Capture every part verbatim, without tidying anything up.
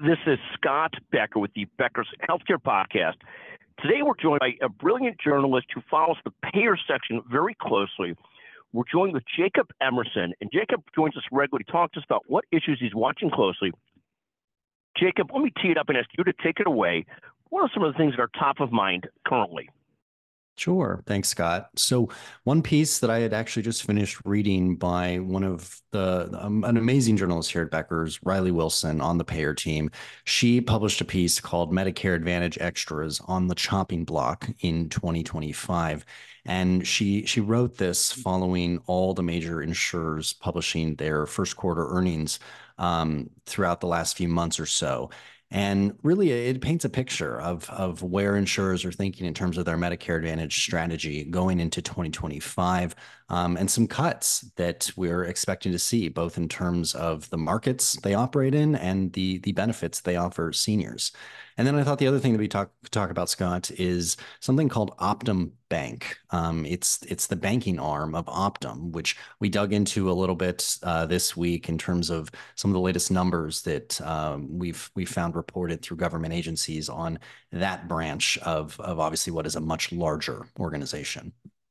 This is Scott Becker with the Becker's Healthcare Podcast. Today we're joined by a brilliant journalist who follows the payer section very closely. We're joined with Jacob Emerson, and Jacob joins us regularly to talk to us about what issues he's watching closely. Jacob, let me tee it up and ask you to take it away. What are some of the things that are top of mind currently? Sure. Thanks, Scott. So one piece that I had actually just finished reading by one of the, um, an amazing journalist here at Becker's, Riley Wilson, on the payer team. She published a piece called Medicare Advantage Extras on the chopping block in twenty twenty-five. And she she wrote this following all the major insurers publishing their first quarter earnings um, throughout the last few months or so. And really, it paints a picture of, of where insurers are thinking in terms of their Medicare Advantage strategy going into twenty twenty-five, um, and some cuts that we're expecting to see, both in terms of the markets they operate in and the, the benefits they offer seniors. And then I thought the other thing that we talk talk about, Scott, is something called Optum Bank. Um, it's it's the banking arm of Optum, which we dug into a little bit uh, this week in terms of some of the latest numbers that um, we've we found reported through government agencies on that branch of of obviously what is a much larger organization.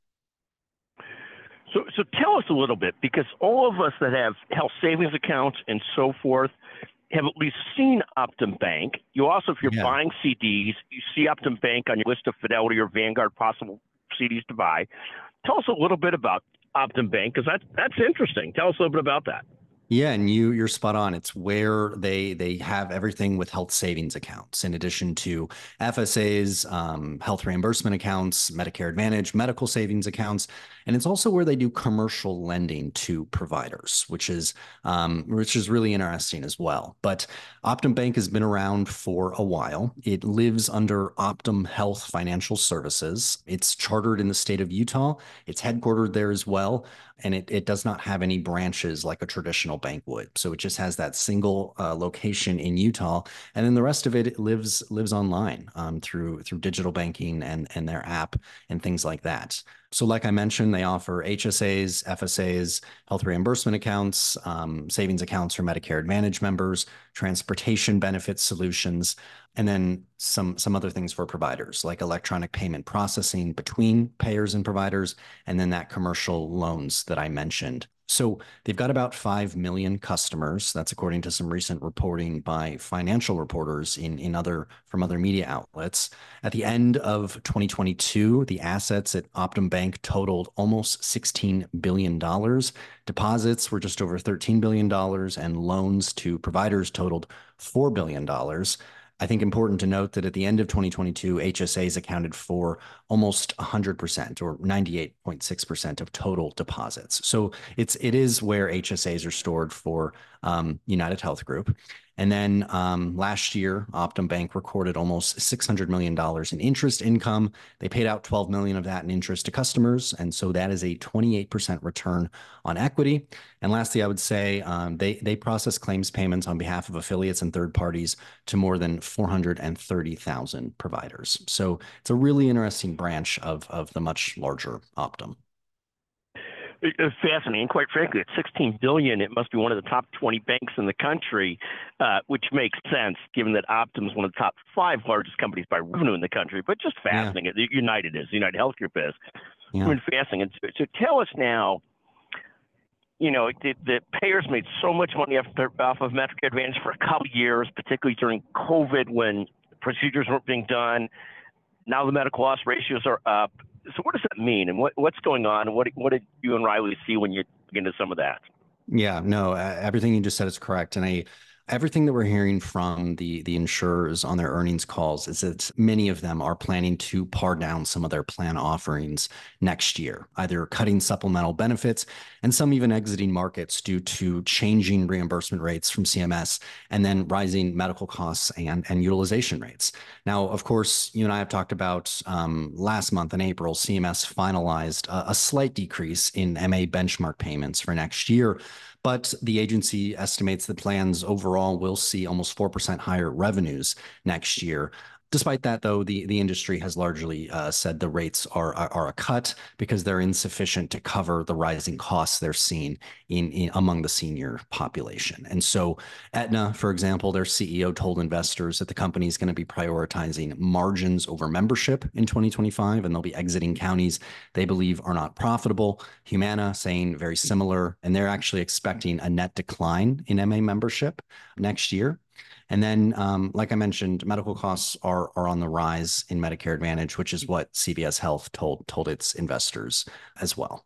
So, so tell us a little bit, because all of us that have health savings accounts and so forth have at least seen Optum Bank. You also, if you're yeah. buying C Ds, you see Optum Bank on your list of Fidelity or Vanguard possible C Ds to buy. Tell us a little bit about Optum Bank, because that's, that's interesting. Tell us a little bit about that. Yeah, and you you're spot on. It's where they they have everything with health savings accounts, in addition to F S As, um, health reimbursement accounts, Medicare Advantage, medical savings accounts, and it's also where they do commercial lending to providers, which is um, which is really interesting as well. But Optum Bank has been around for a while. It lives under Optum Health Financial Services. It's chartered in the state of Utah. It's headquartered there as well, and it it does not have any branches like a traditional bank would. So it just has that single uh, location in Utah, and then the rest of it lives lives online um, through through digital banking and and their app and things like that. So like I mentioned, they offer H S As, F S As, health reimbursement accounts, um, savings accounts for Medicare Advantage members, transportation benefit solutions, and then some, some other things for providers like electronic payment processing between payers and providers, and then that commercial loans that I mentioned. So they've got about five million customers. That's according to some recent reporting by financial reporters in, in other from other media outlets. At the end of twenty twenty-two, the assets at Optum Bank totaled almost sixteen billion dollars. Deposits were just over thirteen billion dollars, and loans to providers totaled four billion dollars. I think important to note that at the end of twenty twenty-two, H S As accounted for almost one hundred percent or ninety-eight point six percent of total deposits. So it's, it is where H S As are stored for um, United Health Group. And then um, last year, Optum Bank recorded almost six hundred million dollars in interest income. They paid out twelve million dollars of that in interest to customers. And so that is a twenty-eight percent return on equity. And lastly, I would say um, they, they process claims payments on behalf of affiliates and third parties to more than four hundred thirty thousand providers. So it's a really interesting branch of, of the much larger Optum. It's fascinating. Quite frankly, at sixteen billion dollars, it must be one of the top twenty banks in the country, uh, which makes sense given that Optum is one of the top five largest companies by revenue in the country. But just fascinating. Yeah. United is, United Health Group is. Yeah. I mean, fascinating. So, so tell us now, you know, the, the payers made so much money off, off of Medicare Advantage for a couple of years, particularly during COVID when procedures weren't being done. Now the medical loss ratios are up. So what does that mean, and what, what's going on? What what did you and Riley see when you get into some of that? Yeah, no, uh, everything you just said is correct. And I, everything that we're hearing from the, the insurers on their earnings calls is that many of them are planning to par down some of their plan offerings next year, either cutting supplemental benefits and some even exiting markets due to changing reimbursement rates from C M S and then rising medical costs and, and utilization rates. Now, of course, you and I have talked about um, last month in April, C M S finalized a, a slight decrease in M A benchmark payments for next year. But the agency estimates that plans overall will see almost four percent higher revenues next year. Despite that, though, the, the industry has largely uh, said the rates are, are, are a cut because they're insufficient to cover the rising costs they're seeing in, in among the senior population. And so Aetna, for example, their C E O told investors that the company is going to be prioritizing margins over membership in twenty twenty-five, and they'll be exiting counties they believe are not profitable. Humana saying very similar, and they're actually expecting a net decline in M A membership next year. And then, um, like I mentioned, medical costs are are on the rise in Medicare Advantage, which is what C V S Health told told its investors as well.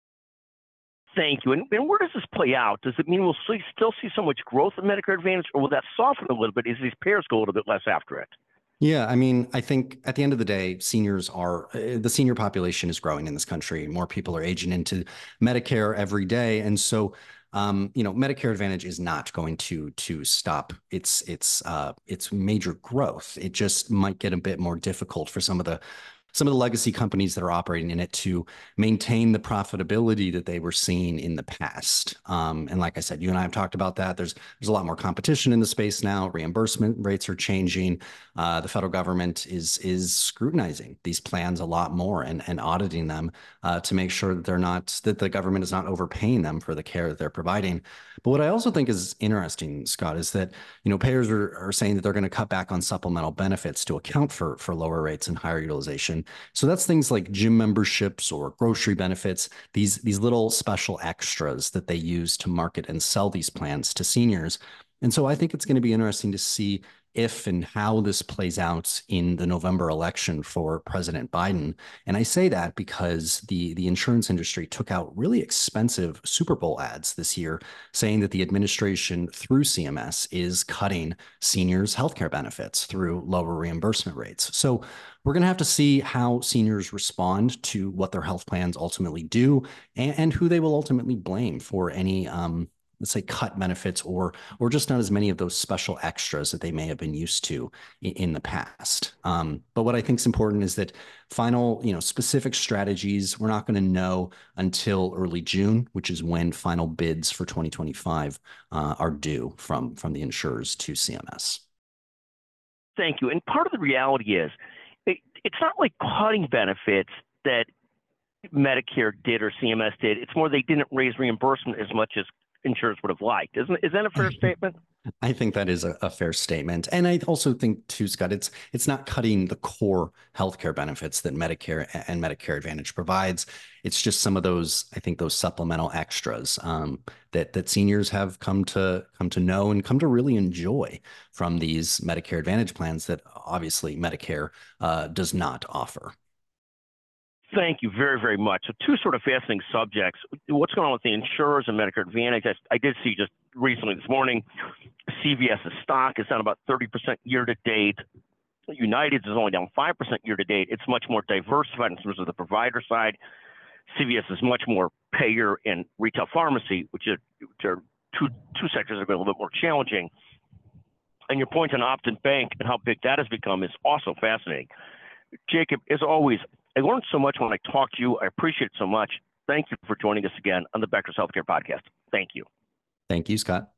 Thank you. And, and where does this play out? Does it mean we'll see, still see so much growth in Medicare Advantage, or will that soften a little bit as these payers go a little bit less after it? Yeah, I mean, I think at the end of the day, seniors are uh, the senior population is growing in this country. More people are aging into Medicare every day, and so um, you know, Medicare Advantage is not going to to stop its its uh, its major growth. It just might get a bit more difficult for some of the some of the legacy companies that are operating in it to maintain the profitability that they were seeing in the past. Um, and like I said, you and I have talked about that. There's there's a lot more competition in the space now. Reimbursement rates are changing. Uh, the federal government is is scrutinizing these plans a lot more and, and auditing them uh, to make sure that they're not that the government is not overpaying them for the care that they're providing. But what I also think is interesting, Scott, is that you know payers are, are saying that they're going to cut back on supplemental benefits to account for for lower rates and higher utilization. So that's things like gym memberships or grocery benefits, these, these little special extras that they use to market and sell these plans to seniors. And so I think it's going to be interesting to see if and how this plays out in the November election for President Biden. And I say that because the, the insurance industry took out really expensive Super Bowl ads this year, saying that the administration through C M S is cutting seniors' healthcare benefits through lower reimbursement rates. So we're going to have to see how seniors respond to what their health plans ultimately do and, and who they will ultimately blame for any um, let's say cut benefits or or just not as many of those special extras that they may have been used to in, in the past. Um, but what I think is important is that final, you know, specific strategies we're not going to know until early June, which is when final bids for twenty twenty-five uh, are due from from the insurers to C M S. Thank you. And part of the reality is it, it's not like cutting benefits that Medicare did or C M S did. It's more they didn't raise reimbursement as much as insurers would have liked. Isn't is that a fair statement? I think that is a, a fair statement. And I also think too, Scott, it's it's not cutting the core healthcare benefits that Medicare and Medicare Advantage provides. It's just some of those, I think, those supplemental extras um, that that seniors have come to come to know and come to really enjoy from these Medicare Advantage plans that obviously Medicare uh, does not offer. Thank you very, very much. So two sort of fascinating subjects. What's going on with the insurers and Medicare Advantage? I, I did see just recently this morning, CVS's stock is down about thirty percent year to date. United's is only down five percent year to date. It's much more diversified in terms of the provider side. C V S is much more payer and retail pharmacy, which are, which are two, two sectors that are a little bit more challenging. And your point on Optum Bank and how big that has become is also fascinating. Jacob, as always, I learned so much when I talked to you. I appreciate it so much. Thank you for joining us again on the Becker's Healthcare Podcast. Thank you. Thank you, Scott.